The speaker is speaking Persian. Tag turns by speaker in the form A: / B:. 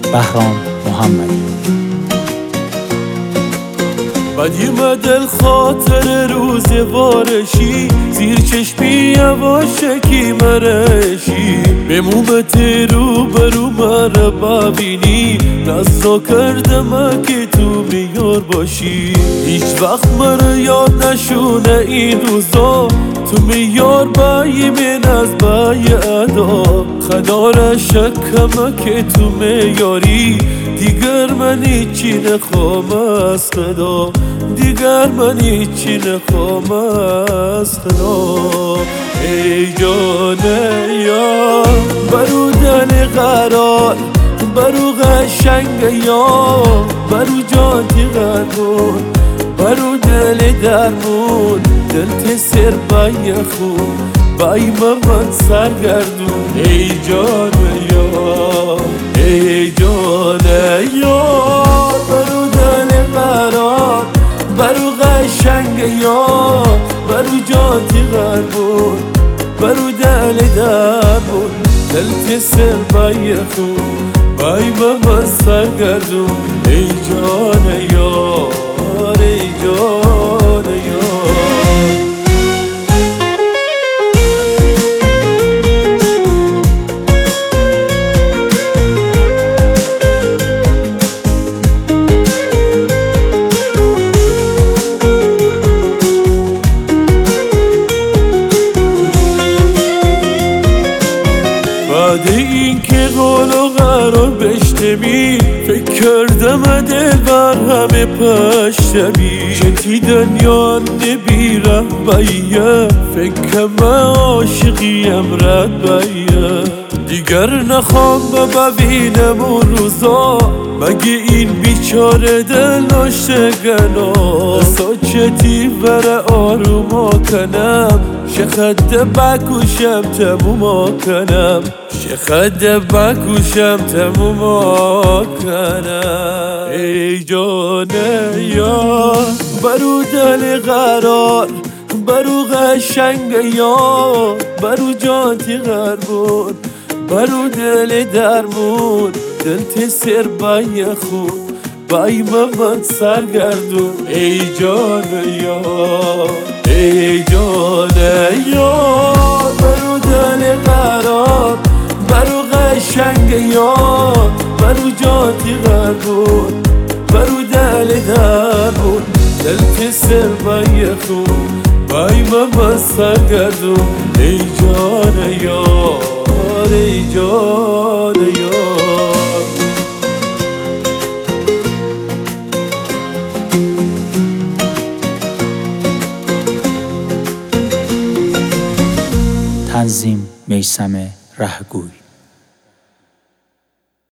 A: بهرام محمدی.
B: بدیم دل خاطر روز وارشی، زیر چشمی یواشکی مرشی، به مومت رو برو مره ببینی، نزا کردم که تو میار باشی. هیچ وقت مره یاد نشونه این روزا، تو میار بایی من از بایی ادا. خدار شکم که تو میاری، دیگر من هیچی نخوام از خدا، دیگر من هیچی نخوام از خدا. ای جان یار برو دل قرار، برو قشنگ یار، برو جانتی قربون، برو دل درمون، دل تسر بای خون بای من سرگردون. ای جان یار ای جان یار برو دل قرار، برو قشنگ یار، برو جانتی قربون، برو دل درمون، دل تسر بای خون بای من سرگردون. ای جان یار ای جان یار. بعد این که قول و قرار بشنوی، فکر کردم دل بر همه پشتمی، جنتی دنیا نبیرم بایه، فکرم عاشقیم رد بایه. دیگر نخوام ببینم اون روزا، مگه این بیچاره دل ناشتگنا، ساچتی بره آروما کنم، شخد بکوشم تموما کنم، شخد بکوشم تموما کنم. ای جان یار برو دل قرار، برو قشنگ یار، برو جانتی قربون، برو دل درمون، دل تسر بای خون بای من سرگردون. ای جان یار ای جان یار برو دل قرار، برو قشنگ یار، برو جانتی قربون، برو دل درمون، دل تسر بای خون بای من سرگردون. ای جان یار ای جان یار.
A: تنظیم میثم رهگوی.